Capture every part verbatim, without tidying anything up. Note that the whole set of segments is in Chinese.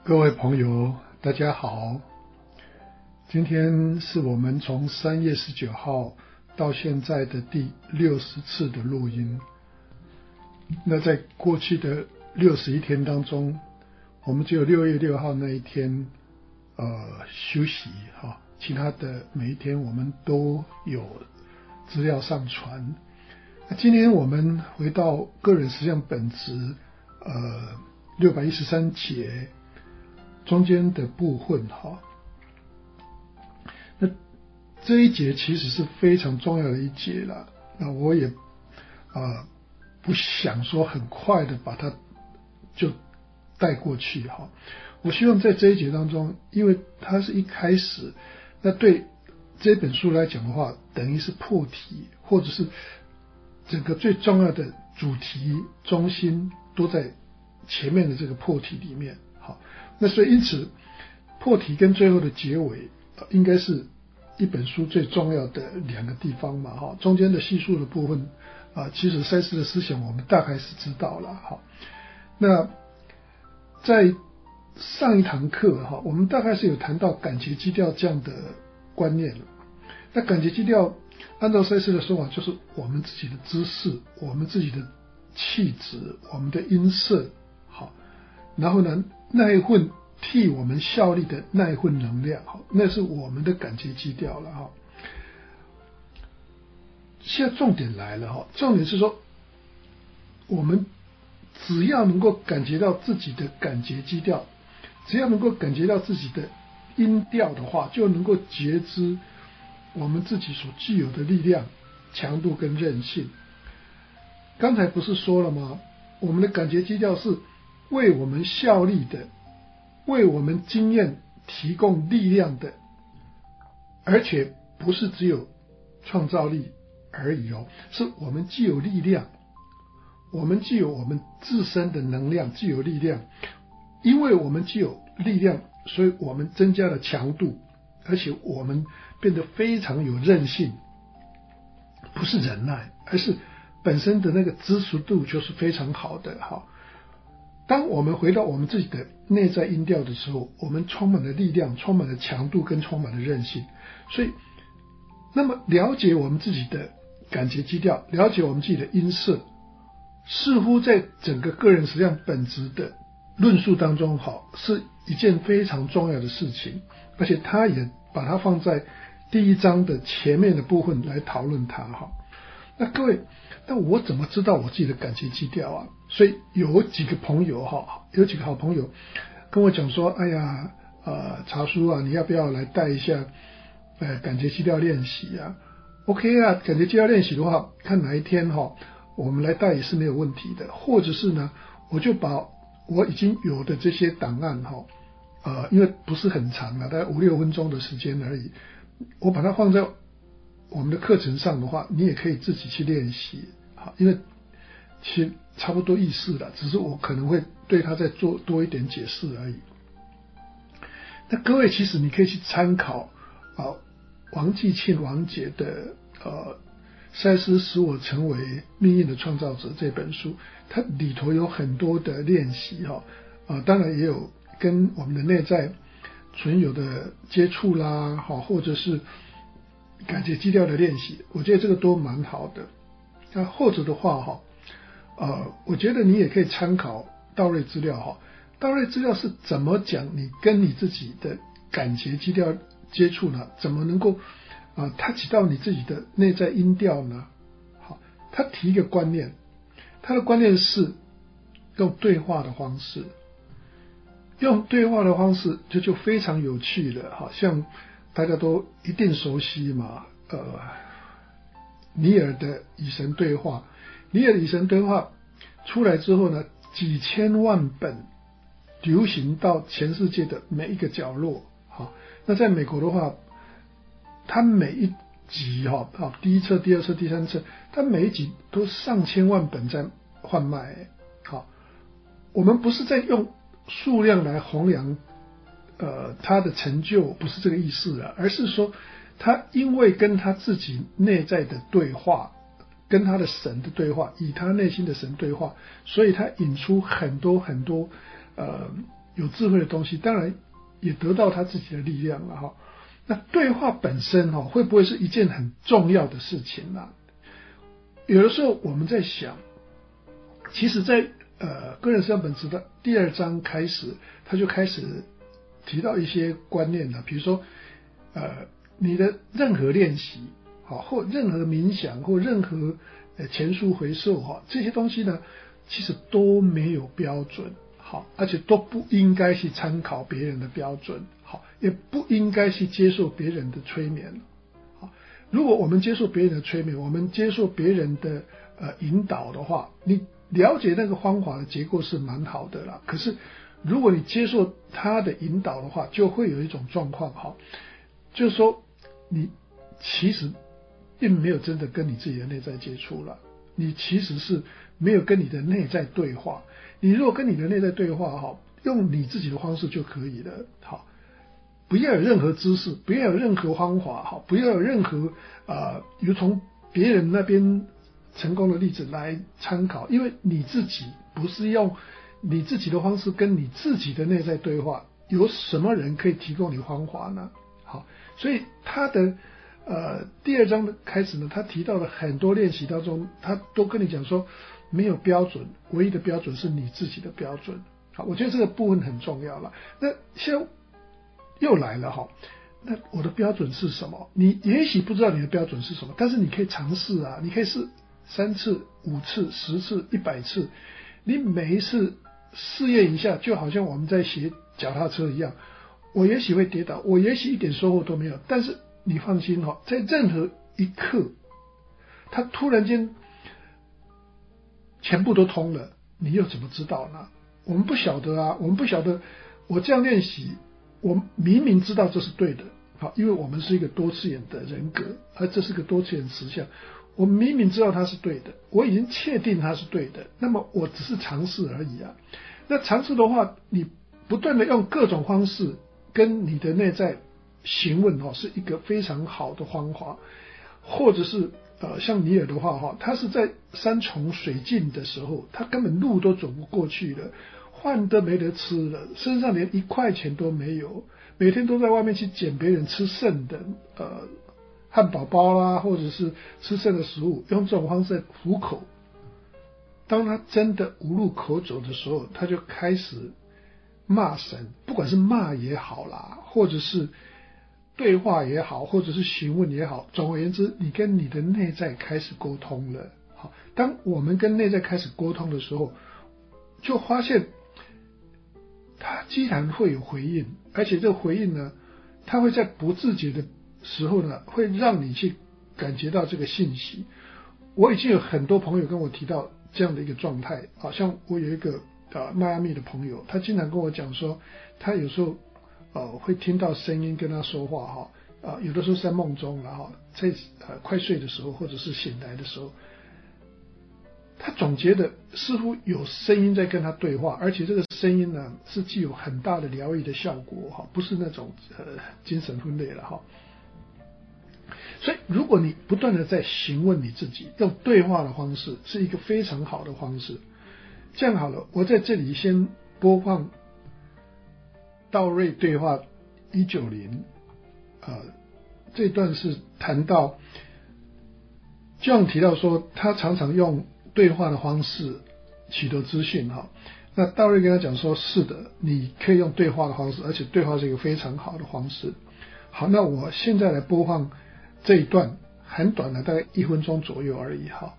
各位朋友，大家好。今天是我们从三月十九号到现在的第六十次的录音。那在过去的六十一天当中，我们只有六月六号那一天呃休息哈，其他的每一天我们都有资料上传。那今天我们回到个人实相本质呃六百一十三节中间的部分哈。那这一节其实是非常重要的一节了，那我也呃不想说很快的把它就带过去哈。我希望在这一节当中，因为它是一开始，那对这本书来讲的话，等于是破题，或者是整个最重要的主题中心都在前面的这个破题里面。好，那所以因此破题跟最后的结尾应该是一本书最重要的两个地方嘛哈。中间的叙述的部分啊，其实赛斯的思想我们大概是知道了哈。那在上一堂课哈，我们大概是有谈到感觉基调这样的观念了。那感觉基调按照赛斯的说法，就是我们自己的知识，我们自己的气质，我们的音色，好，然后呢，那一份替我们效力的那一份能量，好，那是我们的感觉基调了哈。现在重点来了哈，重点是说，我们只要能够感觉到自己的感觉基调，只要能够感觉到自己的音调的话，就能够觉知我们自己所具有的力量、强度跟韧性。刚才不是说了吗？我们的感觉基调是为我们效力的，为我们经验提供力量的，而且不是只有创造力而已哦，是我们既有力量，我们既有我们自身的能量，既有力量，因为我们既有力量，所以我们增加了强度，而且我们变得非常有韧性，不是忍耐，而是本身的那个支持度就是非常好的哈。当我们回到我们自己的内在音调的时候，我们充满了力量，充满了强度跟充满了韧性。所以那么了解我们自己的感觉基调，了解我们自己的音色，似乎在整个个人实相本质的论述当中好，是一件非常重要的事情，而且他也把它放在第一章的前面的部分来讨论它哈。那各位，那我怎么知道我自己的感觉基调啊？所以有几个朋友哈，有几个好朋友跟我讲说，哎呀，呃，查叔啊，你要不要来带一下呃感觉基调练习啊 ？OK 啊，感觉基调练习的话，看哪一天哈，我们来带也是没有问题的。或者是呢，我就把我已经有的这些档案哈，呃，因为不是很长啊，大概五六分钟的时间而已，我把它放在我们的课程上的话，你也可以自己去练习，好，因为其实差不多意思了，只是我可能会对它再做多一点解释而已。那各位其实你可以去参考啊，王继庆王姐的呃赛斯使我成为命运的创造者这本书，它里头有很多的练习哈，啊，当然也有跟我们的内在存有的接触啦，好，或者是感觉基调的练习，我觉得这个都蛮好的。那或者的话哈，呃，我觉得你也可以参考道瑞资料哈。道瑞资料是怎么讲你跟你自己的感觉基调接触呢？怎么能够啊 touch 到你自己的内在音调呢？好，他提一个观念，他的观念是用对话的方式，用对话的方式这就非常有趣了，好像大家都一定熟悉嘛，呃，尼尔的与神对话，尼尔与神对话出来之后呢，几千万本流行到全世界的每一个角落，好，那在美国的话，它每一集哈，好，第一册、第二册、第三册，它每一集都上千万本在贩卖，好，我们不是在用数量来弘扬呃，他的成就不是这个意思了，而是说他因为跟他自己内在的对话，跟他的神的对话，以他内心的神对话，所以他引出很多很多呃有智慧的东西，当然也得到他自己的力量了哈。那对话本身哈，会不会是一件很重要的事情呢？有的时候我们在想，其实在呃个人实相本质的第二章开始，他就开始提到一些观念了，比如说呃你的任何练习好，或任何冥想，或任何呃前述回溯哈，这些东西呢，其实都没有标准好，而且都不应该去参考别人的标准好，也不应该去接受别人的催眠好。如果我们接受别人的催眠，我们接受别人的呃引导的话，你了解那个方法的结构是蛮好的啦。可是如果你接受他的引导的话，就会有一种状况哈，就是说你其实并没有真的跟你自己的内在接触了，你其实是没有跟你的内在对话。你如果跟你的内在对话哈，用你自己的方式就可以了。好，不要有任何知识，不要有任何方法，好，不要有任何呃，由从别人那边成功的例子来参考，因为你自己不是用你自己的方式跟你自己的内在对话，有什么人可以提供你方法呢？好，所以他的呃第二章的开始呢，他提到了很多练习当中，他都跟你讲说没有标准，唯一的标准是你自己的标准。好，我觉得这个部分很重要了。那现在又来了哈，那我的标准是什么？你也许不知道你的标准是什么，但是你可以尝试啊，你可以试三次、五次、十次、一百次，你每一次试验一下，就好像我们在学脚踏车一样。我也许会跌倒，我也许一点收获都没有，但是你放心哈，在任何一刻，他突然间全部都通了，你又怎么知道呢？我们不晓得啊，我们不晓得。我这样练习，我明明知道这是对的，好，因为我们是一个多次元的人格，而这是个多次元实相。我明明知道它是对的，我已经确定它是对的，那么我只是尝试而已啊。那尝试的话，你不断的用各种方式跟你的内在询问哈，是一个非常好的方法。或者是呃，像尼尔的话哈，他是在山穷水尽的时候，他根本路都走不过去了，饭都没得吃了，身上连一块钱都没有，每天都在外面去捡别人吃剩的呃汉堡包啦，或者是吃剩的食物，用这种方式来糊口。当他真的无路可走的时候，他就开始骂神，不管是骂也好啦，或者是对话也好，或者是询问也好，总而言之，你跟你的内在开始沟通了。好，当我们跟内在开始沟通的时候，就发现它既然会有回应，而且这个回应呢，它会在不自觉的时候呢，会让你去感觉到这个信息。我已经有很多朋友跟我提到这样的一个状态，好像我有一个呃迈阿密的朋友，他经常跟我讲说，他有时候呃会听到声音跟他说话哈，啊、呃、有的时候在梦中然后在呃快睡的时候或者是醒来的时候，他总觉得似乎有声音在跟他对话，而且这个声音呢是具有很大的疗愈的效果哈，不是那种呃精神分裂了哈。所以如果你不断的在询问你自己，用对话的方式是一个非常好的方式。这样好了，我在这里先播放道瑞对话一九零，呃，这段是谈到 John 提到说他常常用对话的方式取得资讯哈。那道瑞跟他讲说，是的，你可以用对话的方式，而且对话是一个非常好的方式。好，那我现在来播放这一段很短的，大概一分钟左右而已哈。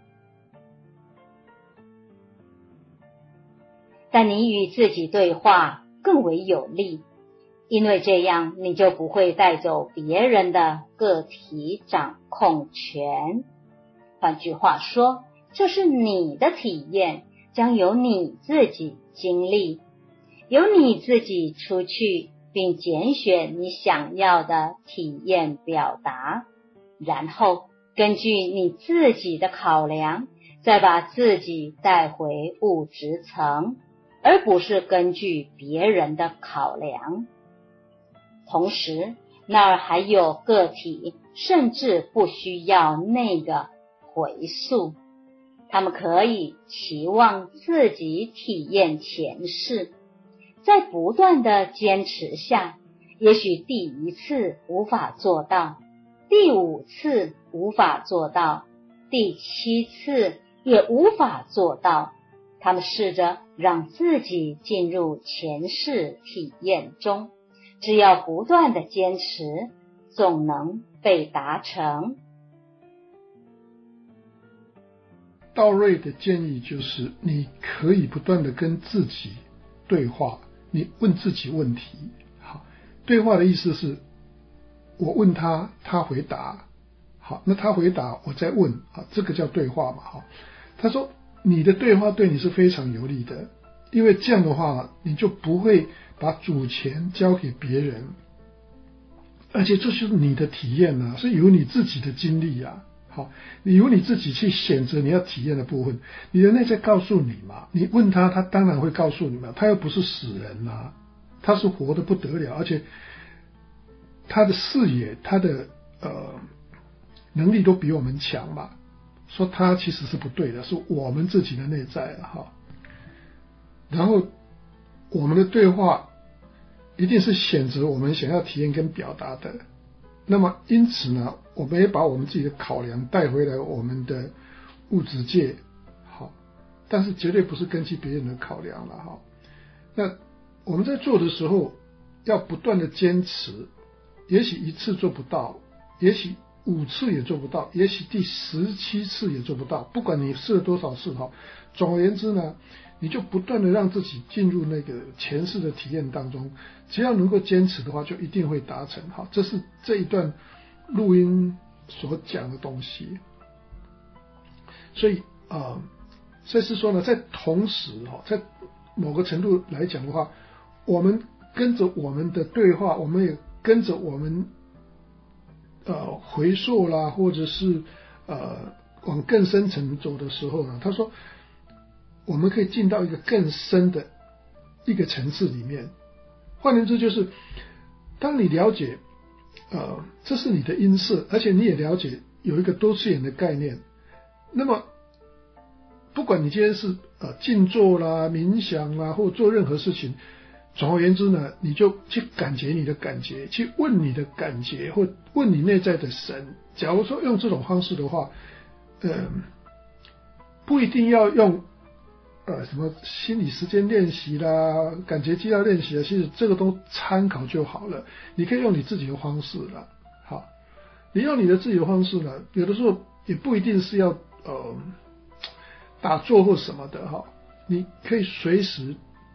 但你与自己对话更为有利，因为这样你就不会带走别人的个体掌控权。换句话说，这是你的体验，将由你自己经历，由你自己出去并拣选你想要的体验表达，然后根据你自己的考量，再把自己带回物质层，而不是根据别人的考量。同时，那儿还有个体，甚至不需要那个回溯，他们可以期望自己体验前世， 在不断的坚持下，也许第一次无法做到，第五次无法做到，第七次也无法做到，他们试着让自己进入前世体验中，只要不断的坚持，总能被达成。 道瑞的建议就是，你可以不断的跟自己对话，你问自己问题。好，对话的意思是，我问他，他回答，好，那他回答，我再问，啊，这个叫对话嘛。好，他说你的对话对你是非常有利的，因为这样的话，你就不会把主权交给别人，而且这就是你的体验啊，是由你自己的经历啊。好，你由你自己去选择你要体验的部分，你的内在告诉你嘛，你问他，他当然会告诉你嘛，他又不是死人啊，他是活得不得了，而且他的视野，他的呃能力都比我们强嘛，说他其实是不对的，是我们自己的内在啊。哈，然后我们的对话一定是选择我们想要体验跟表达的，那么因此呢，我们也把我们自己的考量带回来我们的物质界。好，但是绝对不是根据别人的考量了。哈，那我们在做的时候要不断的坚持，也许一次做不到，也许五次也做不到，也许第十七次也做不到，不管你试了多少次，哈，总而言之呢，你就不断的让自己进入那个前世的体验当中，只要能够坚持的话，就一定会达成。好，这是这一段录音所讲的东西。所以啊，所以是说呢，在同时哈，在某个程度来讲的话，我们跟着我们的对话，我们也跟着我们呃回溯啦，或者是呃往更深层走的时候呢，他说我们可以进到一个更深的一个层次里面。换言之，就是当你了解呃这是你的因色，而且你也了解有一个多次元的概念，那么不管你今天是呃静坐啦、冥想啦，或做任何事情，总而言之呢，你就去感觉你的感觉，去问你的感觉，或问你内在的神。假如说用这种方式的话，呃，不一定要用呃什么心理时间练习啦、感觉基调练习啊，其实这个都参考就好了。你可以用你自己的方式啦。好，你用你的自己的方式呢，有的时候也不一定是要呃打坐或什么的哈，你可以随时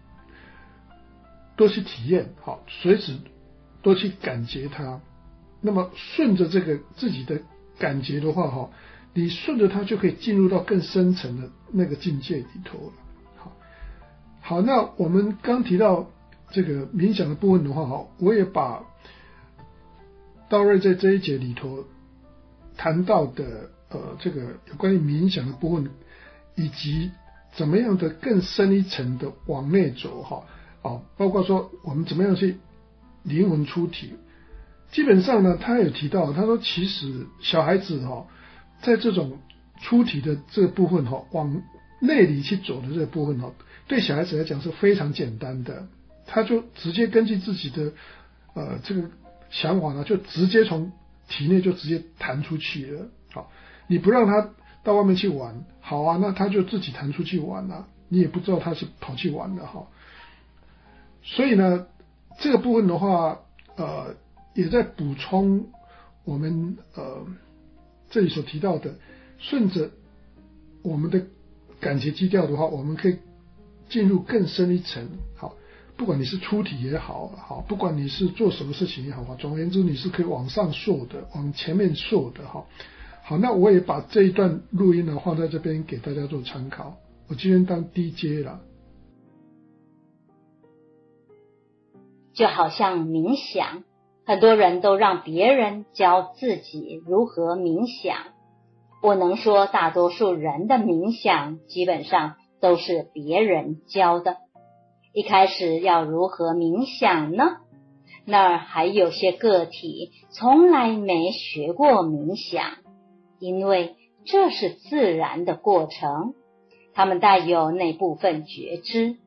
多去体验，好，随时多去感觉它。那么顺着这个自己的感觉的话，哈，你顺着它就可以进入到更深层的那个境界里头了。好，好，那我们刚提到这个冥想的部分的话，哈，我也把道瑞在这一节里头谈到的呃这个有关于冥想的部分，以及怎么样的更深一层的往内走，哈。哦，包括说我们怎么样去灵魂出体，基本上呢，他有提到，他说其实小孩子哈、哦，在这种出体的这个部分哈、哦，往内里去走的这个部分哈、哦，对小孩子来讲是非常简单的，他就直接根据自己的呃这个想法呢，就直接从体内就直接弹出去了。好，你不让他到外面去玩，好啊，那他就自己弹出去玩了、啊，你也不知道他是跑去玩的哈。所以呢，这个部分的话，呃，也在补充我们呃这里所提到的，顺着我们的感觉基调的话，我们可以进入更深一层。好，不管你是出体也好，好，不管你是做什么事情也好，总而言之，你是可以往上溯的，往前面溯的。哈，好，那我也把这一段录音呢放在这边给大家做参考。我今天当 D J 了。 就好像冥想，很多人都让别人教自己如何冥想。我能说大多数人的冥想基本上都是别人教的。一开始要如何冥想呢？那儿还有些个体从来没学过冥想，因为这是自然的过程，他们带有那部分觉知。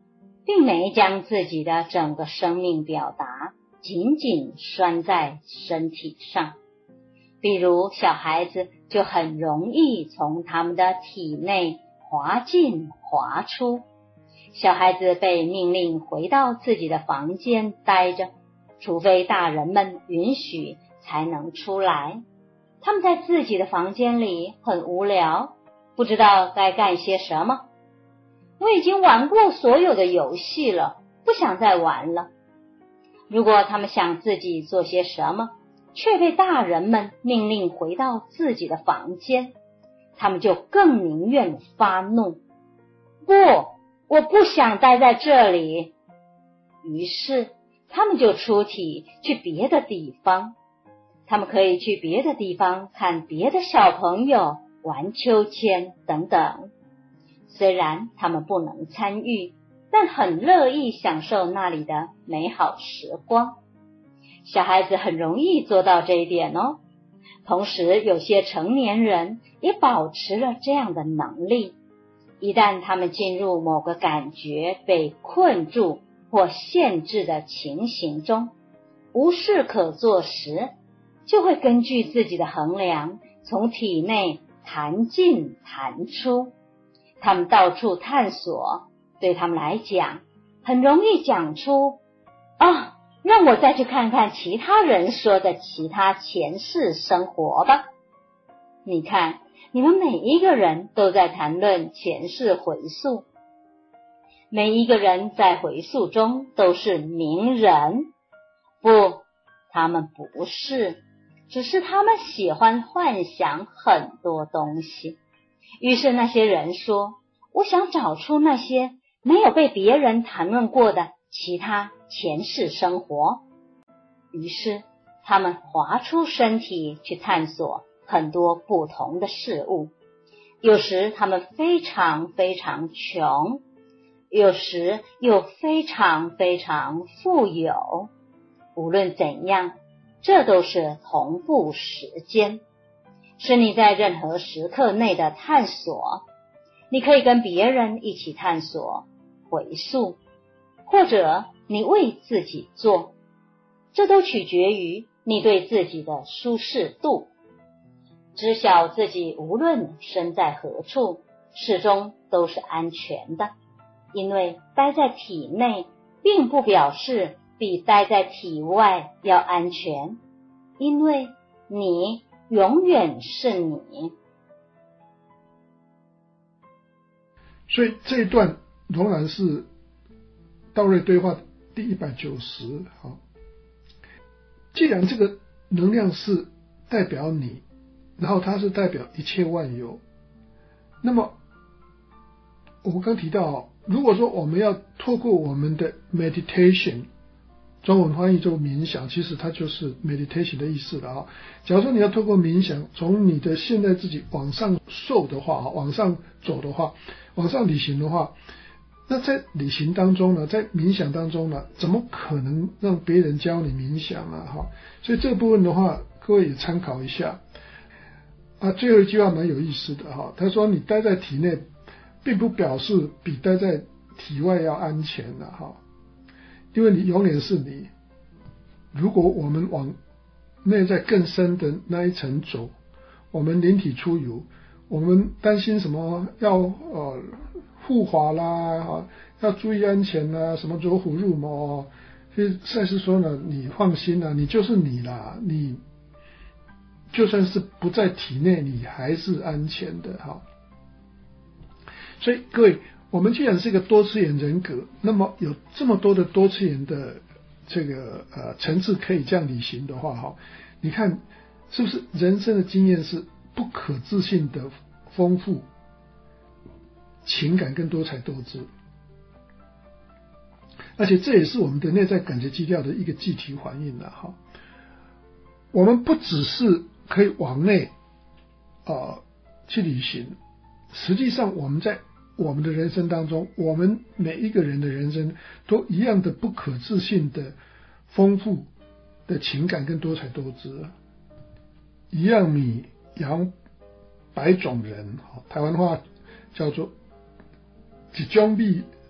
并没将自己的整个生命表达紧紧拴在身体上。比如小孩子就很容易从他们的体内滑进滑出，小孩子被命令回到自己的房间待着，除非大人们允许才能出来。他们在自己的房间里很无聊，不知道该干些什么。我已经玩过所有的游戏了，不想再玩了。如果他们想自己做些什么，却被大人们命令回到自己的房间，他们就更宁愿发怒。不，我不想待在这里。于是他们就出体去别的地方，他们可以去别的地方看别的小朋友玩秋千等等。虽然他们不能参与，但很乐意享受那里的美好时光。小孩子很容易做到这一点哦。同时有些成年人也保持了这样的能力。一旦他们进入某个感觉被困住或限制的情形中，无事可做时，就会根据自己的衡量从体内弹进弹出。他们到处探索，对他们来讲很容易讲出啊，让我再去看看其他人说的其他前世生活吧。你看，你们每一个人都在谈论前世回溯，每一个人在回溯中都是名人。不，他们不是，只是他们喜欢幻想很多东西。于是那些人说，我想找出那些没有被别人谈论过的其他前世生活。于是他们滑出身体去探索很多不同的事物。有时他们非常非常穷，有时又非常非常富有。无论怎样，这都是同步时间，是你在任何时刻内的探索。你可以跟别人一起探索、回溯，或者你为自己做，这都取决于你对自己的舒适度。知晓自己无论身在何处，始终都是安全的，因为待在体内并不表示比待在体外要安全，因为你永远是你。 所以这一段仍然是道瑞对话第一百九十。好，既然这个能量是代表你，然后它是代表一切万有，那么我们刚提到，如果说我们要透过我们的 meditation， 中文翻译做冥想，其实它就是 meditation 的意思了啊。假如说你要透过冥想从你的现在自己往上受的话，往上走的话，往上旅行的话，那在旅行当中呢，在冥想当中呢，怎么可能让别人教你冥想啊？哈，所以这部分的话，各位也参考一下。啊，最后一句话蛮有意思的哈，他说你待在体内，并不表示比待在体外要安全的哈，因为你永远是你。如果我们往内在更深的那一层走，我们灵体出游，我们担心什么要呃护法啦，要注意安全啦，什么走虎入魔，所以赛斯说呢，你放心啦，你就是你啦，你就算是不在体内，你还是安全的哈。所以各位，我们既然是一个多次元人格，那么有这么多的多次元的这个呃层次可以这样旅行的话哈，你看是不是人生的经验是不可置信的丰富，情感更多彩多姿，而且这也是我们的内在感觉基调的一个具体反应了哈。我们不只是可以往内呃去旅行，实际上我们在我们的人生当中，我们每一个人的人生都一样的不可置信的丰富的情感跟多彩多姿，一样米养百种人，台湾话叫做一种米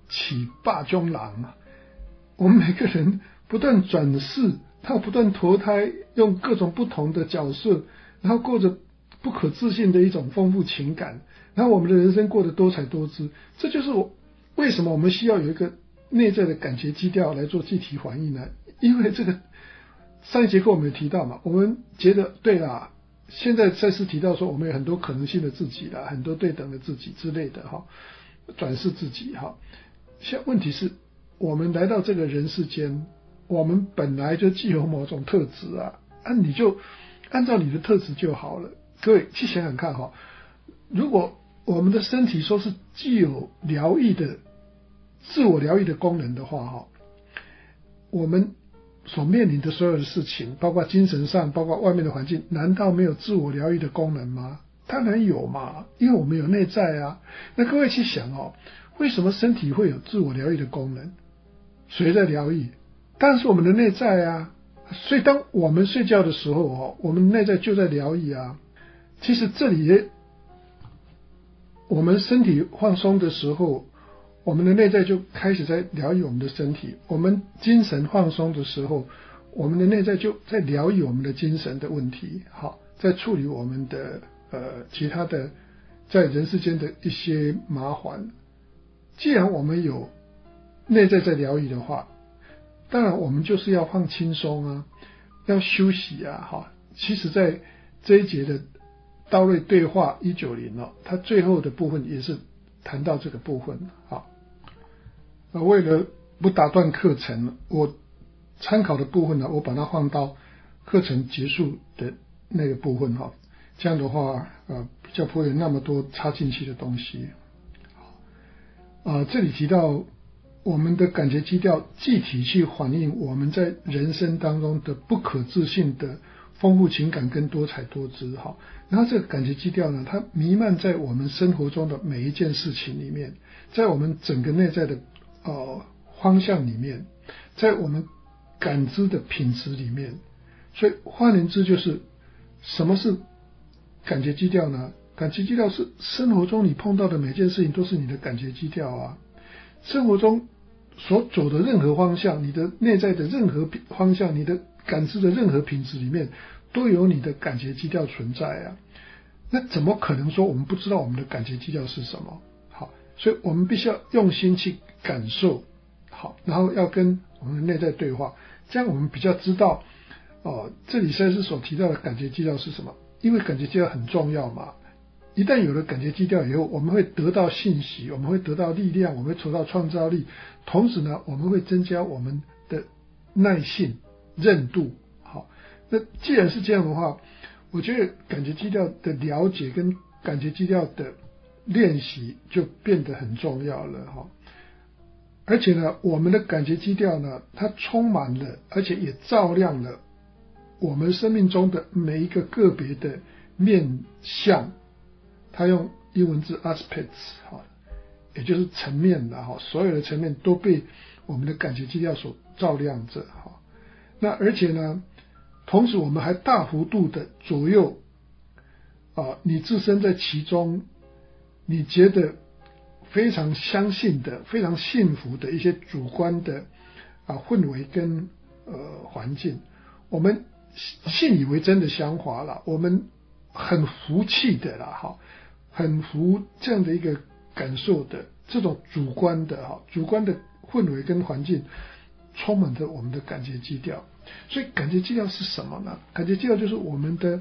起霸中郎啊。我们每个人不断转世，他不断投胎，用各种不同的角色，然后过着不可置信的一种丰富情感，然后我们的人生过得多彩多姿。这就是我为什么我们需要有一个内在的感觉基调来做具体反应呢？因为这个上一节课我们有提到嘛，我们觉得对啦，现在赛斯提到说我们有很多可能性的自己啦，很多对等的自己之类的哈，转世自己哈。现问题是我们来到这个人世间，我们本来就具有某种特质啊，啊你就按照你的特质就好了。各位去想想看哈，如果我们的身体说是具有疗愈的自我疗愈的功能的话哈，我们所面临的所有的事情，包括精神上，包括外面的环境，难道没有自我疗愈的功能吗？当然有嘛，因为我们有内在啊。那各位去想哦，为什么身体会有自我疗愈的功能？谁在疗愈？当然是我们的内在啊。所以当我们睡觉的时候哦，我们内在就在疗愈啊。其实这里也，我们身体放松的时候，我们的内在就开始在疗愈我们的身体；我们精神放松的时候，我们的内在就在疗愈我们的精神的问题，好，在处理我们的呃其他的在人世间的一些麻烦。既然我们有内在在疗愈的话，当然我们就是要放轻松啊，要休息啊，哈。其实在这一节的道瑞对话一九零哦，它最后的部分也是谈到这个部分。好，那为了不打断课程，我参考的部分呢，我把它放到课程结束的那个部分哈，这样的话呃比较不会有那么多插进去的东西。啊，这里提到我们的感觉基调具体去反映我们在人生当中的不可置信的丰富情感跟多彩多姿哈。然后这个感觉基调呢，它弥漫在我们生活中的每一件事情里面，在我们整个内在的呃方向里面，在我们感知的品质里面。所以换言之就是什么是感觉基调呢？感觉基调是生活中你碰到的每件事情都是你的感觉基调啊。生活中所走的任何方向，你的内在的任何方向，你的感知的任何品质里面都有你的感觉基调存在啊。那怎么可能说我们不知道我们的感觉基调是什么？好，所以我们必须要用心去感受，好，然后要跟我们的内在对话，这样我们比较知道哦，这里赛斯所提到的感觉基调是什么？因为感觉基调很重要嘛。一旦有了感觉基调以后，我们会得到信息，我们会得到力量，我们会得到创造力，同时呢，我们会增加我们的耐性、韧度。好，那既然是这样的话，我觉得感觉基调的了解跟感觉基调的练习就变得很重要了哈。而且呢，我们的感觉基调呢，它充满了，而且也照亮了我们生命中的每一个个别的面向。他用英文字 aspects 哈，也就是层面的哈，所有的层面都被我们的感觉基调所照亮着哈。那而且呢，同时我们还大幅度的左右啊，你置身在其中，你觉得非常相信的、非常幸福的一些主观的啊氛围跟呃环境，我们信以为真的想法了，我们很服气的啦哈。很服这样的一个感受的这种主观的哈，主观的氛围跟环境充满着我们的感觉基调。所以感觉基调是什么呢？感觉基调就是我们的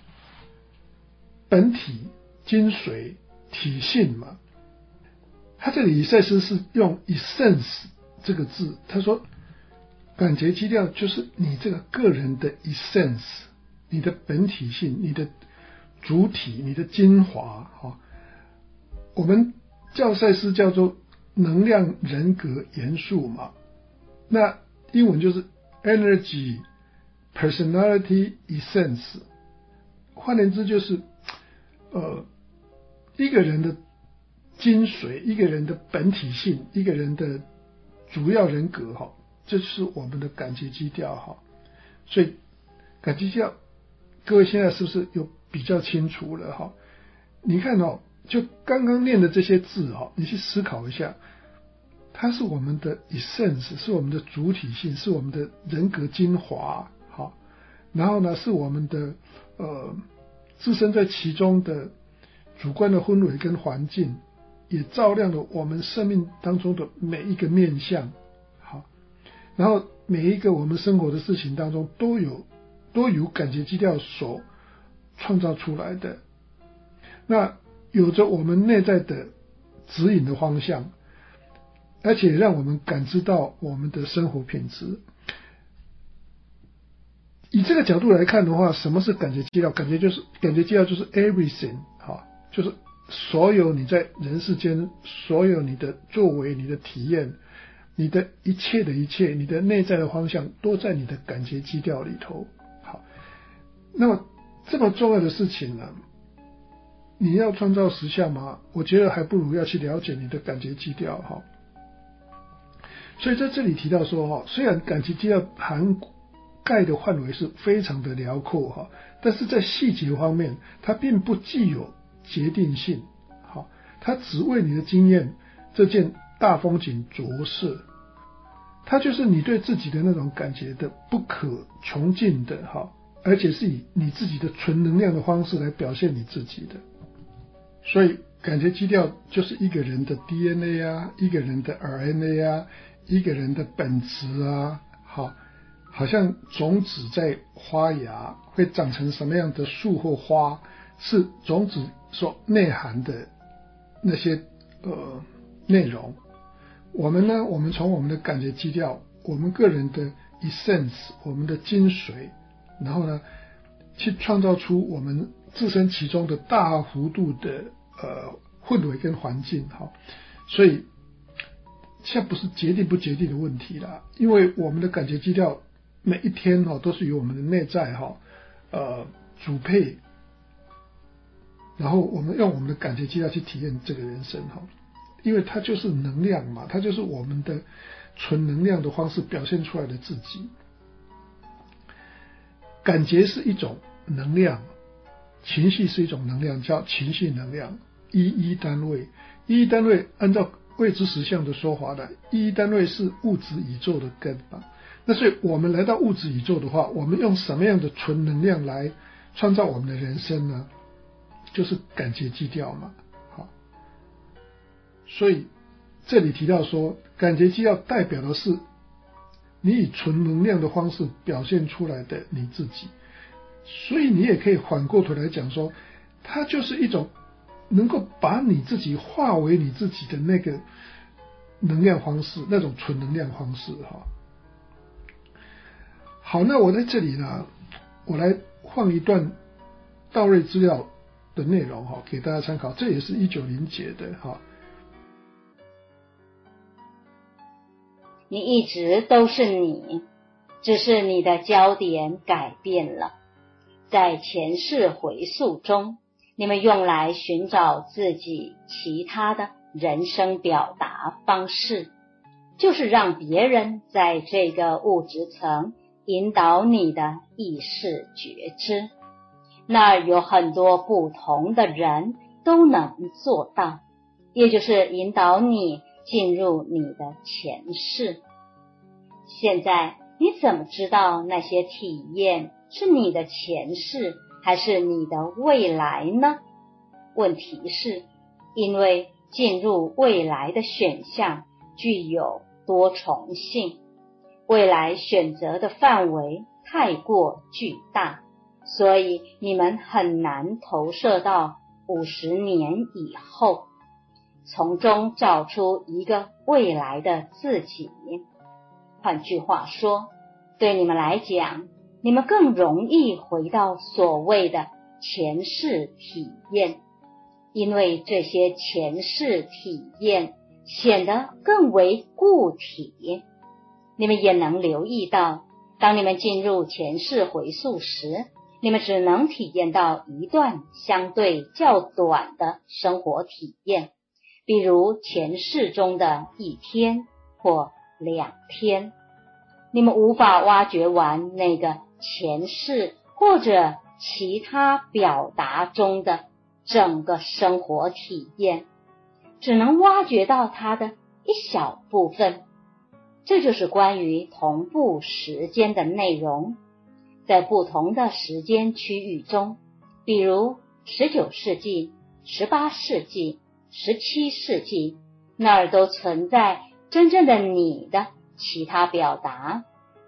本体精髓体性嘛。他这里赛斯是用 essence 这个字，他说感觉基调就是你这个个人的 essence， 你的本体性，你的主体，你的精华哈。我们叫赛斯叫做能量人格元素嘛，那英文就是 energy personality essence， 换言之就是呃一个人的精髓，一个人的本体性，一个人的主要人格哈，这是我们的感觉基调哈。所以感觉基调各位现在是不是有比较清楚了哈？你看哦，就刚刚念的这些字哈，你去思考一下， 它是我们的 essence， 是我们的主体性，是我们的人格精华，好，然后呢，是我们的呃置身在其中的主观的氛围跟环境，也照亮了我们生命当中的每一个面向，好，然后每一个我们生活的事情当中都有都由感觉基调所创造出来的，那有着我们内在的指引的方向，而且让我们感知到我们的生活品质。以这个角度来看的话，什么是感觉基调？感觉就是感觉基调就是 everything， 好，就是所有你在人世间所有你的作为、你的体验、你的一切的一切，你的内在的方向都在你的感觉基调里头。好，那么这么重要的事情呢，你要创造实相吗？我觉得还不如要去了解你的感觉基调哈。所以在这里提到说哈，虽然感觉基调涵盖的范围是非常的辽阔哈，但是在细节方面，它并不具有决定性。好，它只为你的经验这件大风景着色，它就是你对自己的那种感觉的不可穷尽的哈，而且是以你自己的纯能量的方式来表现你自己的。所以感觉基调就是一个人的 D N A 啊，一个人的 R N A 啊，一个人的本质啊，好，好像种子在发芽，会长成什么样的树或花，是种子所内涵的那些呃内容。我们呢，我们从我们的感觉基调，我们个人的 essence， 我们的精髓，然后呢，去创造出我们置身其中的大幅度的呃氛围跟环境哈。所以现在不是决定不决定的问题啦，因为我们的感觉基调每一天哈都是由我们的内在哈呃主配，然后我们用我们的感觉基调去体验这个人生哈，因为它就是能量嘛，它就是我们的纯能量的方式表现出来的自己。感觉是一种能量，情绪是一种能量，叫情绪能量。一一单位，一一单位按照未知实相的说法的，一一单位是物质宇宙的根嘛。那所以我们来到物质宇宙的话，我们用什么样的纯能量来创造我们的人生呢？就是感觉基调嘛。好，所以这里提到说，感觉基调代表的是你以纯能量的方式表现出来的你自己，所以你也可以反过头来讲说，它就是一种能够把你自己化为你自己的那个能量方式，那种纯能量方式哈。好，那我在这里呢，我来放一段道瑞资料的内容哈，给大家参考。这也是一九零节的哈。 你一直都是你，只是你的焦点改变了。在前世回溯中，你们用来寻找自己其他的人生表达方式，就是让别人在这个物质层引导你的意识觉知。那儿有很多不同的人都能做到，也就是引导你进入你的前世。现在你怎么知道那些体验是你的前世还是你的未来呢？问题是，因为进入未来的选项具有多重性，未来选择的范围太过巨大，所以你们很难投射到五十年以后，从中找出一个未来的自己。换句话说，对你们来讲，你们更容易回到所谓的前世体验，因为这些前世体验显得更为固体。你们也能留意到，当你们进入前世回溯时，你们只能体验到一段相对较短的生活体验，比如前世中的一天或两天。你们无法挖掘完那个前世或者其他表达中的整个生活体验，只能挖掘到它的一小部分。这就是关于同步时间的内容。在不同的时间区域中，比如十九世纪、十八世纪、十七世纪，那儿都存在真正的你的其他表达。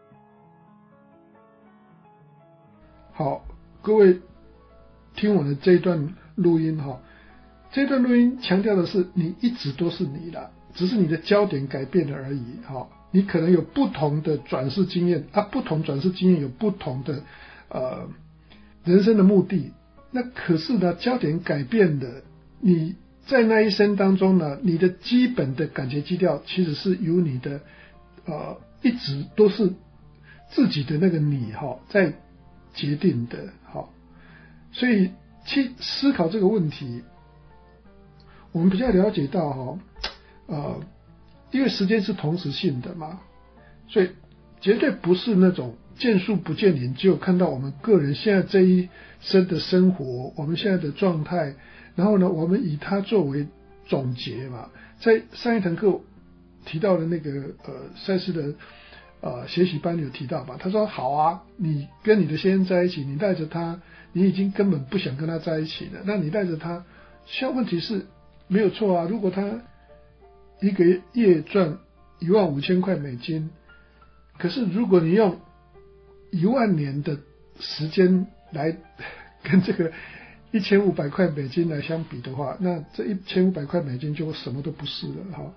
好，各位听我的这一段录音哈，这段录音强调的是你一直都是你啦，只是你的焦点改变了而已哈。你可能有不同的转世经验啊，不同转世经验有不同的呃人生的目的。那可是呢，焦点改变了，你在那一生当中呢，你的基本的感觉基调其实是由你的呃一直都是自己的那个你哈在决定的。好，所以去思考这个问题，我们比较了解到哈呃。因为时间是同时性的嘛，所以绝对不是那种见树不见林，只有看到我们个人现在这一生的生活，我们现在的状态，然后呢，我们以它作为总结嘛。在上一堂课提到的那个呃赛事的呃学习班有提到吧，他说好啊，你跟你的先生在一起，你带着他，你已经根本不想跟他在一起了，那你带着他，现在问题是没有错啊，如果他一个月赚一万五千块美金，可是如果你用一万年的时间来跟这个一千五百块美金来相比的话，那这一千五百块美金就什么都不是了哈。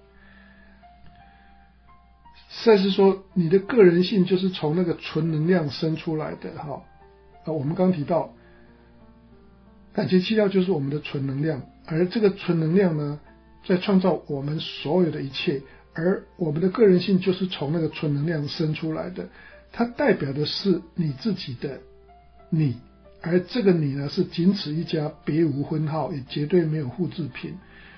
赛斯说，你的个人性就是从那个纯能量生出来的哈。啊，我们刚提到，感觉气料就是我们的纯能量，而这个纯能量呢，在创造我们所有的一切，而我们的个人性就是从那个纯能量生出来的，它代表的是你自己的你，而这个你呢是仅此一家，别无分号，也绝对没有复制品。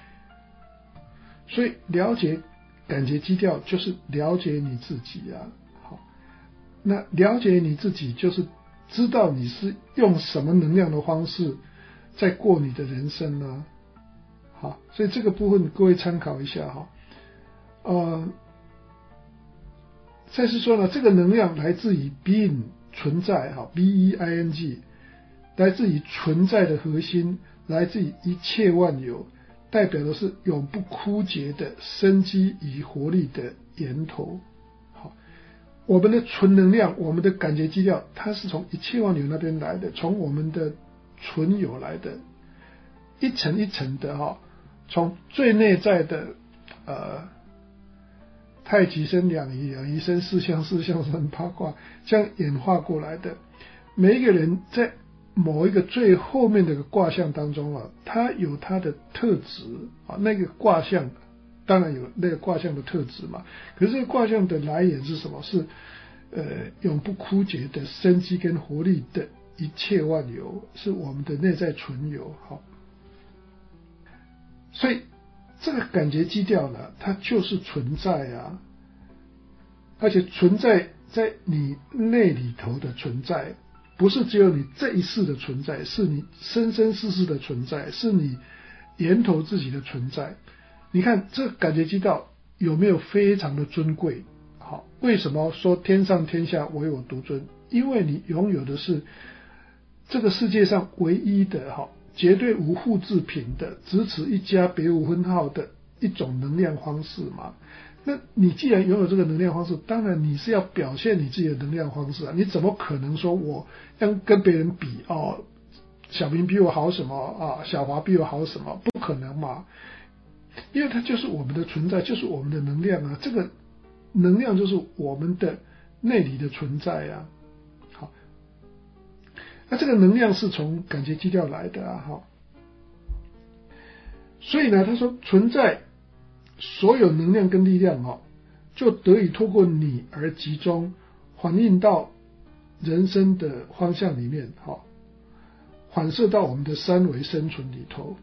所以了解感觉基调就是了解你自己啊。好，那了解你自己就是知道你是用什么能量的方式在过你的人生呢？好，所以这个部分各位参考一下哈。呃，再是说呢，这个能量来自于 being 存在哈 ，B E I N G， 来自于存在的核心，来自于一切万有，代表的是永不枯竭的生机与活力的源头。好，我们的纯能量，我们的感觉基调，它是从一切万有那边来的，从我们的纯有来的，一层一层的哈。从最内在的呃太极生两仪，两仪生四象，四象生八卦，这样演化过来的。每一个人在某一个最后面的卦象当中啊，他有他的特质啊，那个卦象当然有那个卦象的特质嘛。可是这个卦象的来源是什么？是呃永不枯竭的生机跟活力的一切万有，是我们的内在存有。好。所以这个感觉基调呢，它就是存在啊，而且存在在你内里头的存在，不是只有你这一世的存在，是你生生世世的存在，是你源头自己的存在。你看这个感觉基调有没有非常的尊贵？好，为什么说天上天下唯我独尊？因为你拥有的是这个世界上唯一的哈。绝对无复制品的，只此一家，别无分号的一种能量方式嘛。那你既然拥有这个能量方式，当然你是要表现你自己的能量方式啊。你怎么可能说我要跟别人比哦？小明比我好什么啊？小华比我好什么？不可能嘛！因为它就是我们的存在，就是我们的能量啊。这个能量就是我们的内里的存在啊。好。那这个能量是从感觉基调来的啊，哈，所以呢，他说存在所有能量跟力量哦，就得以透过你而集中，反映到人生的方向里面，哈，反射到我们的三维生存里头。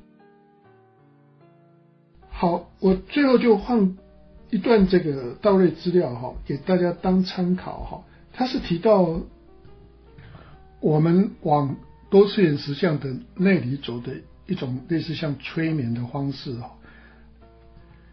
好，我最后就放一段这个道类资料哈，给大家当参考哈。他是提到我们往多次元实相的内里走的一种类似像催眠的方式哈。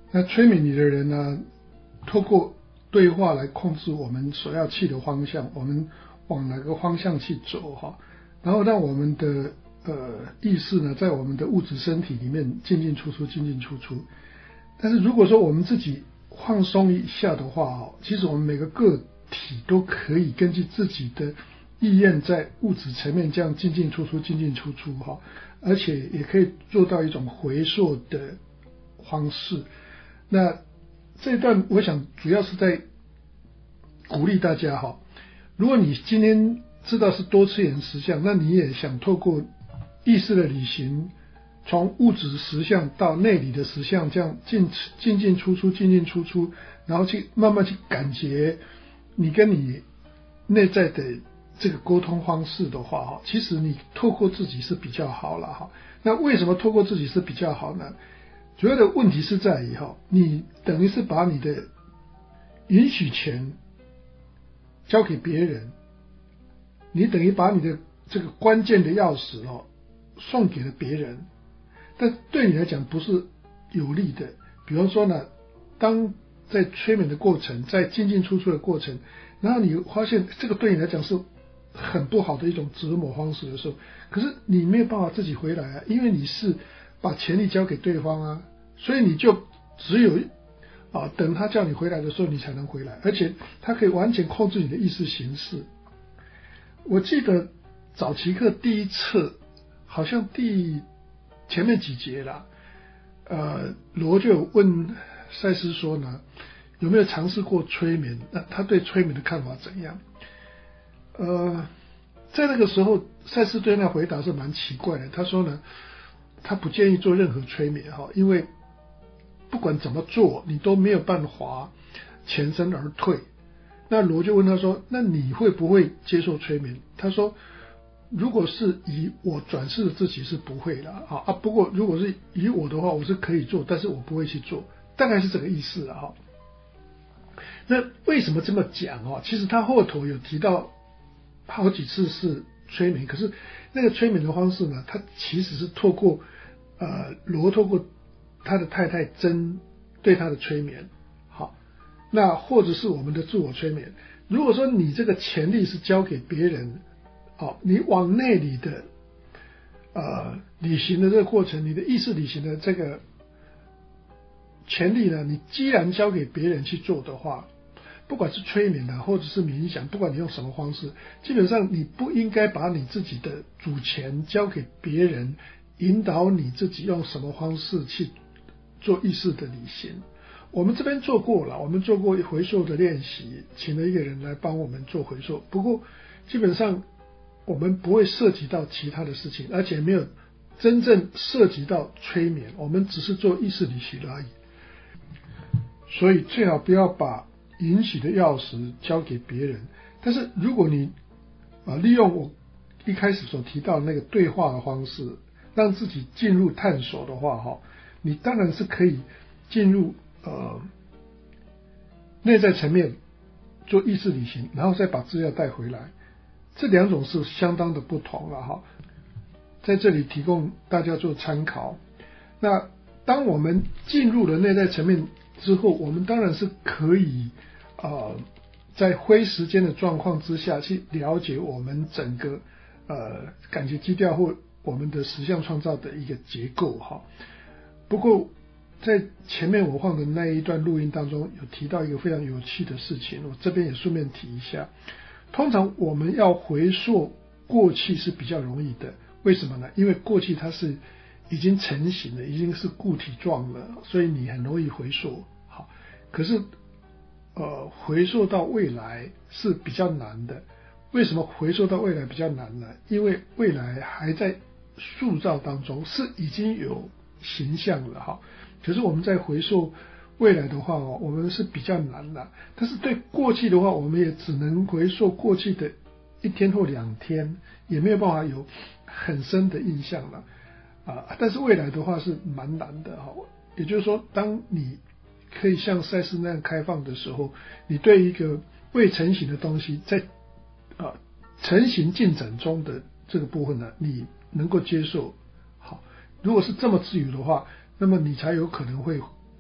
那催眠你的人呢，透过对话来控制我们所要去的方向，我们往哪个方向去走哈，然后让我们的呃意识呢，在我们的物质身体里面进进出出，进进出出。但是如果说我们自己放松一下的话，其实我们每个个体都可以根据自己的意愿在物质层面这样进进出出进进出出哈，而且也可以做到一种回溯的方式。那这一段我想主要是在鼓励大家哈，如果你今天知道是多次元实相，那你也想透过意识的旅行，从物质实相到内里的实相，这样进进进出出进进出出，然后去慢慢去感觉你跟你内在的这个沟通方式的话哈，其实你透过自己是比较好了哈。那为什么透过自己是比较好呢？主要的问题是在于哈，你等于是把你的允许权交给别人，你等于把你的这个关键的钥匙哦送给了别人，但对你来讲不是有利的。比方说呢，当在催眠的过程，在进进出出的过程，然后你发现这个对你来讲是很不好的一种折磨方式的时候，可是你没有办法自己回来啊，因为你是把权力交给对方啊，所以你就只有啊等他叫你回来的时候你才能回来，而且他可以完全控制你的意识形式。我记得早期课第一册好像第前面几节啦，呃罗就有问赛斯说呢，有没有尝试过催眠，那他对催眠的看法怎样。呃在那个时候赛斯对那回答是蛮奇怪的，他说呢他不建议做任何催眠哈，因为不管怎么做你都没有办法全身而退。那罗就问他说，那你会不会接受催眠？他说如果是以我转世的自己是不会的啊啊，不过如果是以我的话我是可以做，但是我不会去做，大概是这个意思啊。那为什么这么讲啊？其实他后头有提到好几次是催眠，可是那个催眠的方式呢，他其实是透过呃罗透过他的太太真对他的催眠，好，那或者是我们的自我催眠。如果说你这个权利是交给别人，好，你往内里的呃旅行的这个过程，你的意识旅行的这个权利呢，你既然交给别人去做的话，不管是催眠啊，或者是冥想，不管你用什么方式，基本上你不应该把你自己的主权交给别人，引导你自己用什么方式去做意识的旅行。我们这边做过了，我们做过回溯的练习，请了一个人来帮我们做回溯，不过基本上我们不会涉及到其他的事情，而且没有真正涉及到催眠，我们只是做意识旅行而已。所以最好不要把允许的钥匙交给别人。但是如果你啊利用我一开始所提到的那个对话的方式，让自己进入探索的话哈，你当然是可以进入呃内在层面做意识旅行，然后再把资料带回来。这两种是相当的不同了哈，在这里提供大家做参考。那当我们进入了内在层面之后，我们当然是可以呃在灰时间的状况之下去了解我们整个呃感觉基调或我们的实相创造的一个结构哈。不过在前面我放的那一段录音当中有提到一个非常有趣的事情，我这边也顺便提一下。通常我们要回溯过去是比较容易的，为什么呢？因为过去它是已经成型了，已经是固体状了，所以你很容易回溯。好，可是呃回溯到未来是比较难的。为什么回溯到未来比较难呢？因为未来还在塑造当中，是已经有形象了哈。可是我们在回溯未来的话哦，我们是比较难的。但是对过去的话，我们也只能回溯过去的一天或两天，也没有办法有很深的印象了啊。但是未来的话是蛮难的哈。也就是说，当你可以像赛斯那样开放的时候，你对一个未成型的东西，在啊成型进展中的这个部分呢，你能够接受。好，如果是这么自由的话，那么你才有可能会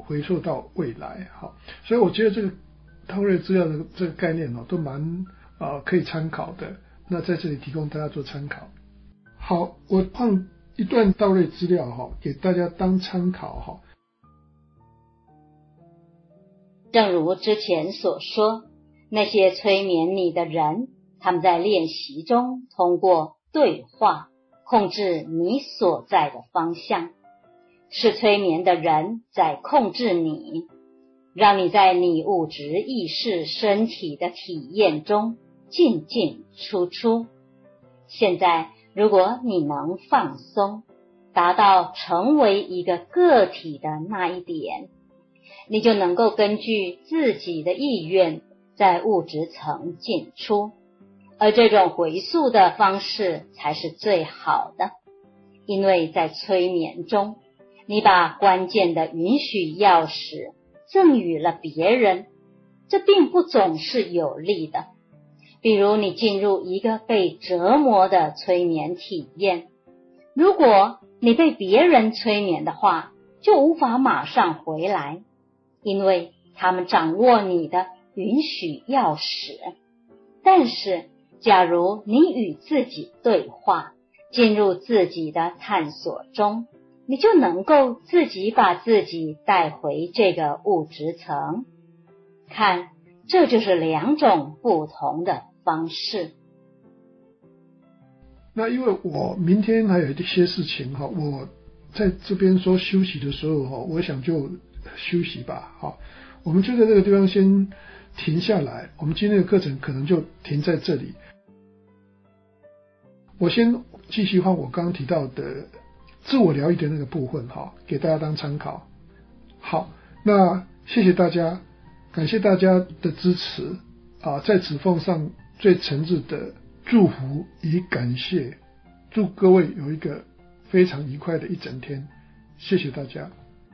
回溯到未来。好，所以我觉得这个汤瑞资料的这个概念哦，都蛮呃可以参考的。那在这里提供大家做参考。好，我放一段道瑞资料哈，给大家当参考哈。 正如之前所说，那些催眠你的人，他们在练习中通过对话控制你所在的方向，是催眠的人在控制你，让你在你物质意识身体的体验中进进出出。现在如果你能放松，达到成为一个个体的那一点，你就能够根据自己的意愿在物质层进出，而这种回溯的方式才是最好的。因为在催眠中，你把关键的允许钥匙赠予了别人，这并不总是有利的。比如你进入一个被折磨的催眠体验，如果你被别人催眠的话，就无法马上回来，因为他们掌握你的允许钥匙。但是假如你与自己对话，进入自己的探索中，你就能够自己把自己带回这个物质层。看，这就是两种不同的方式。 那因为我明天还有一些事情哈，我在这边说休息的时候哈，我想就休息吧。好，我们就在这个地方先停下来，我们今天的课程可能就停在这里。我先继续换我刚刚提到的自我疗愈的那个部分哈，给大家当参考。好，那谢谢大家，感谢大家的支持啊，在此奉上最诚挚的祝福与感谢，祝各位有一个非常愉快的一整天，谢谢大家。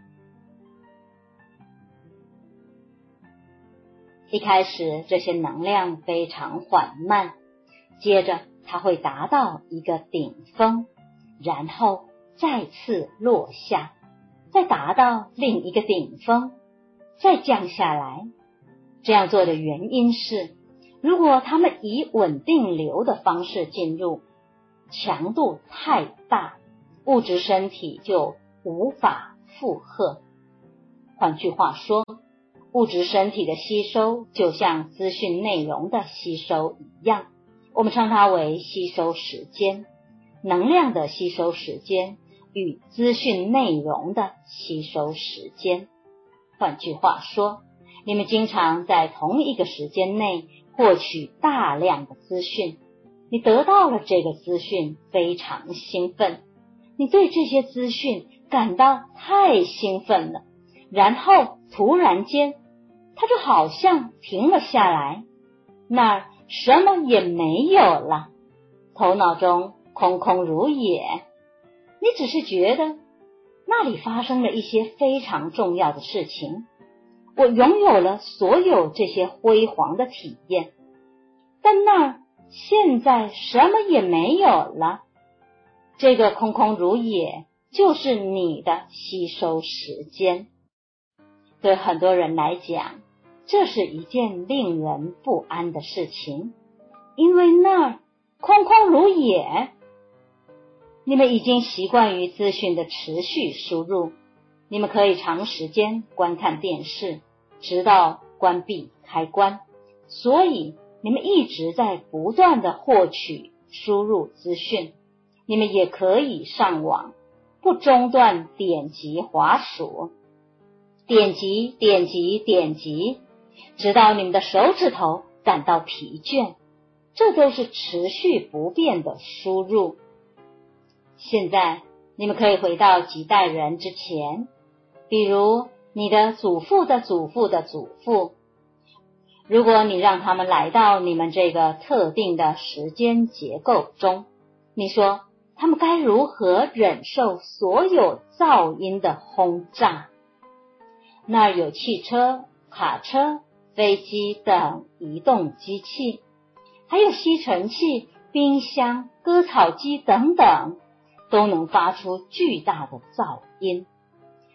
一开始这些能量非常缓慢，接着它会达到一个顶峰，然后再次落下，再达到另一个顶峰，再降下来。这样做的原因是，如果他们以稳定流的方式进入，强度太大，物质身体就无法负荷。换句话说，物质身体的吸收就像资讯内容的吸收一样，我们称它为吸收时间。能量的吸收时间与资讯内容的吸收时间。换句话说，你们经常在同一个时间内获取大量的资讯，你得到了这个资讯非常兴奋，你对这些资讯感到太兴奋了，然后突然间它就好像停了下来，那儿什么也没有了，头脑中空空如也，你只是觉得那里发生了一些非常重要的事情，我拥有了所有这些辉煌的体验，但那儿现在什么也没有了。这个空空如也就是你的吸收时间。对很多人来讲，这是一件令人不安的事情，因为那儿空空如也。你们已经习惯于资讯的持续输入，你们可以长时间观看电视，直到关闭开关，所以你们一直在不断的获取输入资讯。你们也可以上网，不中断点击滑鼠，点击点击点击，直到你们的手指头感到疲倦，这都是持续不变的输入。现在你们可以回到几代人之前，比如你的祖父的祖父的祖父。如果你让他们来到你们这个特定的时间结构中，你说他们该如何忍受所有噪音的轰炸？那儿有汽车、卡车、飞机等移动机器，还有吸尘器、冰箱、割草机等等，都能发出巨大的噪音。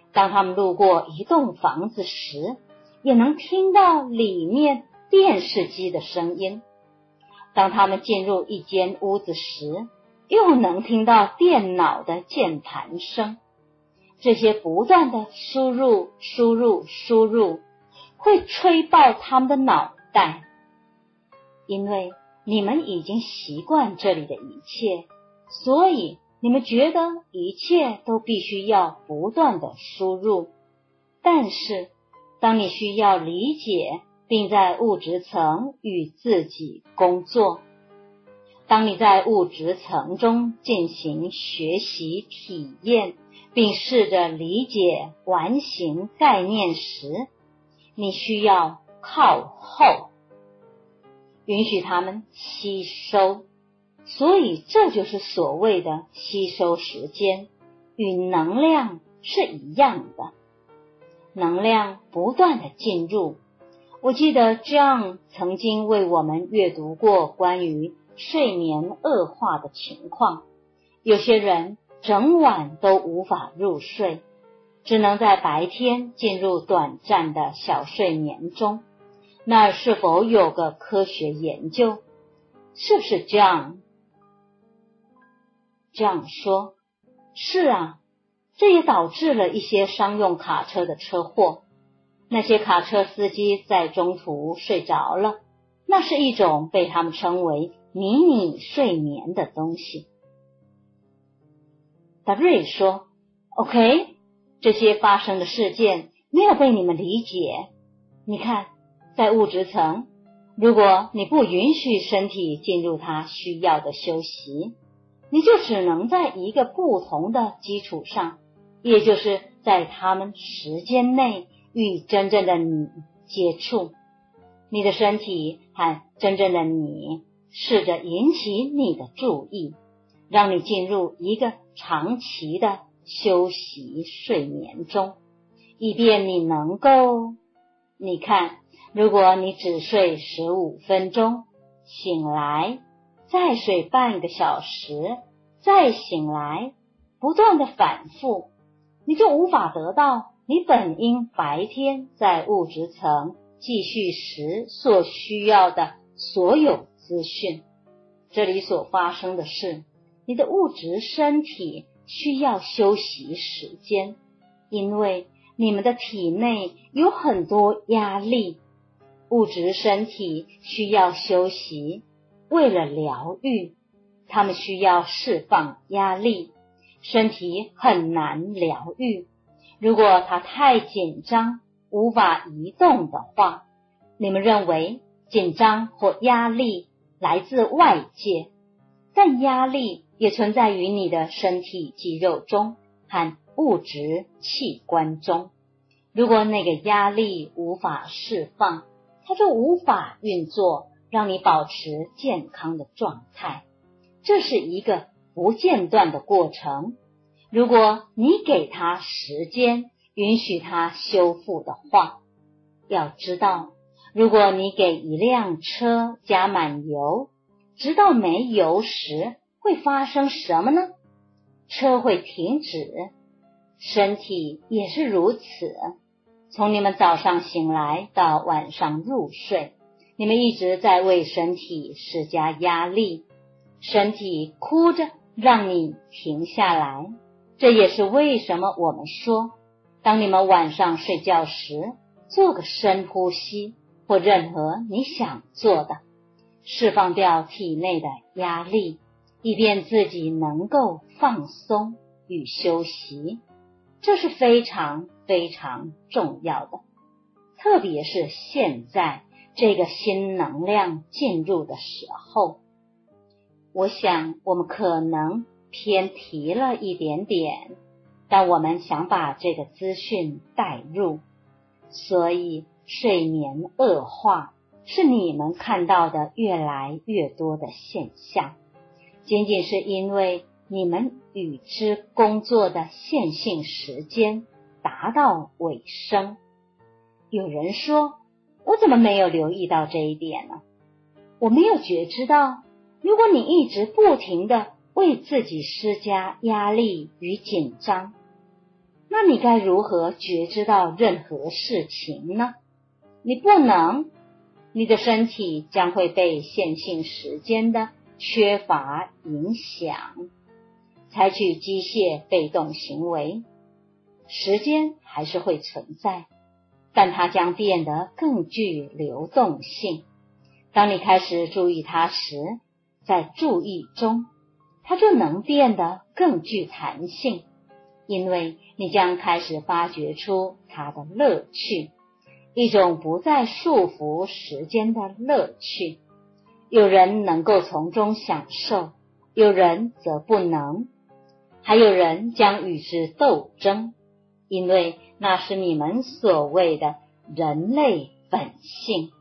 当他们路过一栋房子时，也能听到里面电视机的声音。当他们进入一间屋子时，又能听到电脑的键盘声。这些不断的输入、输入、输入，会吹爆他们的脑袋。因为你们已经习惯这里的一切，所以你们觉得一切都必须要不断的输入。但是，当你需要理解并在物质层与自己工作，当你在物质层中进行学习体验，并试着理解完形概念时，你需要靠后，允许它们吸收。所以这就是所谓的吸收时间，与能量是一样的。能量不断的进入。我记得 John 曾经为我们阅读过关于睡眠恶化的情况，有些人整晚都无法入睡，只能在白天进入短暂的小睡眠中。那是否有个科学研究？是不是这样？这样说，是啊，这也导致了一些商用卡车的车祸。那些卡车司机在中途睡着了，那是一种被他们称为迷你睡眠的东西。达瑞说 OK， 这些发生的事件没有被你们理解。你看，在物质层，如果你不允许身体进入它需要的休息，你就只能在一个不同的基础上，也就是在他们时间内与真正的你接触。你的身体和真正的你试着引起你的注意，让你进入一个长期的休息睡眠中，以便你能够，你看，如果你只睡十五分钟，醒来，再睡半个小时，再醒来，不断的反复，你就无法得到你本应白天在物质层继续时所需要的所有资讯。这里所发生的是，你的物质身体需要休息时间，因为你们的体内有很多压力。物质身体需要休息，为了疗愈，他们需要释放压力。身体很难疗愈，如果它太紧张，无法移动的话，你们认为紧张或压力来自外界，但压力也存在于你的身体肌肉中和物质器官中。如果那个压力无法释放，它就无法运作，让你保持健康的状态。这是一个不间断的过程。如果你给它时间，允许它修复的话，要知道，如果你给一辆车加满油，直到没油时，会发生什么呢？车会停止，身体也是如此。从你们早上醒来到晚上入睡，你们一直在为身体施加压力，身体哭着让你停下来。这也是为什么我们说，当你们晚上睡觉时，做个深呼吸，或任何你想做的，释放掉体内的压力，以便自己能够放松与休息。这是非常非常重要的，特别是现在这个新能量进入的时候。我想我们可能偏题了一点点，但我们想把这个资讯带入。所以睡眠恶化是你们看到的越来越多的现象，仅仅是因为你们与之工作的线性时间达到尾声。有人说，我怎么没有留意到这一点呢？我没有觉知到，如果你一直不停地为自己施加压力与紧张， 那你该如何觉知到任何事情呢？你不能，你的身体将会被线性时间的缺乏影响，采取机械被动行为。时间还是会存在，但它将变得更具流动性。当你开始注意它时，在注意中，它就能变得更具弹性，因为你将开始发掘出它的乐趣，一种不再束缚时间的乐趣。有人能够从中享受，有人则不能，还有人将与之斗争，因为那是你们所谓的人类本性。